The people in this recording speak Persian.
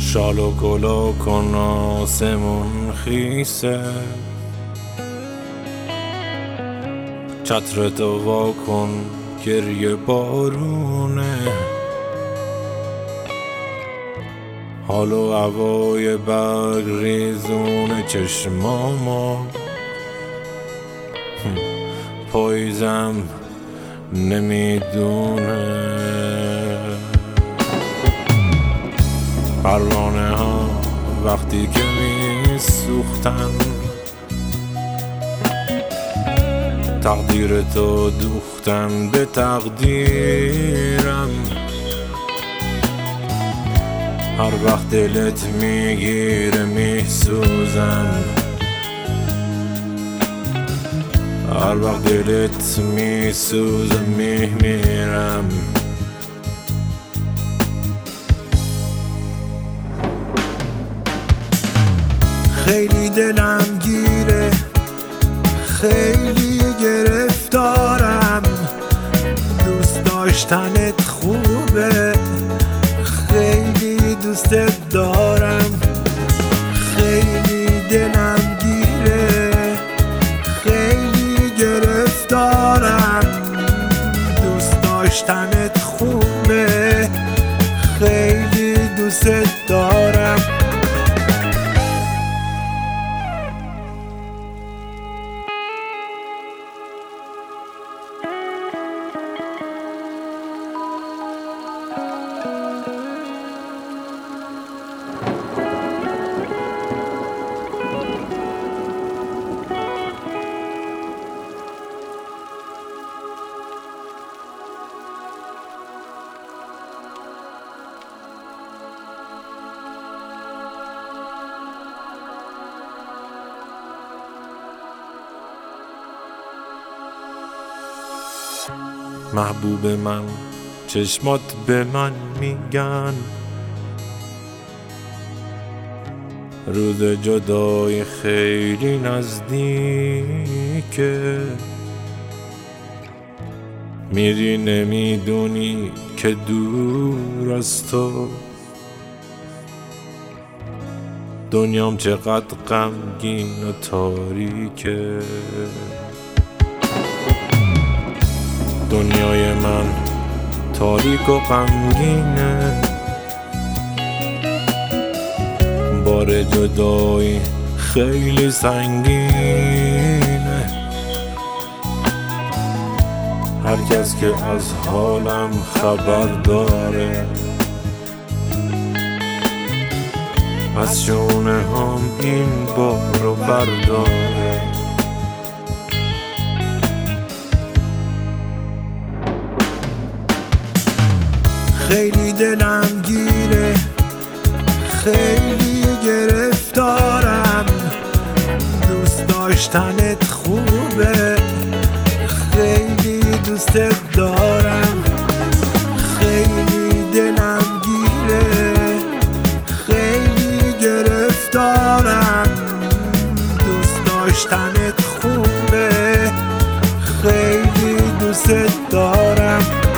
شال و گلا کن آسمون خیسه، چتر تو وا کن گریه بارونه، حال و هوای برگ ریزون چشمامو پاییزم نمیدونه. پروانه ها وقتی که میسوختن تقدیر تو دوختن به تقدیرم، هر وقت دلت میگیره میسوزم، هر وقت دلت میسوزه میمیرم. خیلی دلم گیره، خیلی گرفتارم، دوست داشتنت خوبه، خیلی دوستت دارم. خیلی دلم گیره، خیلی گرفتارم، دوست داشتنت خوبه، خیلی دوستت دارم. محبوب من چشمات به من میگن روز جدای خیلی نزدیکه، میری نمیدونی که دور از تو دنیام چقدر غمگین و تاریکه. دنیای من تاریک و غمگینه، بار جدایی خیلی سنگینه، هر کس که از حالم خبر داره از شونه هم این بارو برداره. خیلی دلم گیره، خیلی گرفتارم، دوست داشتنت خوبه، خیلی دوستت دارم. خیلی دلم گیره، خیلی گرفتارم، دوست داشتنت خوبه، خیلی دوستت دارم.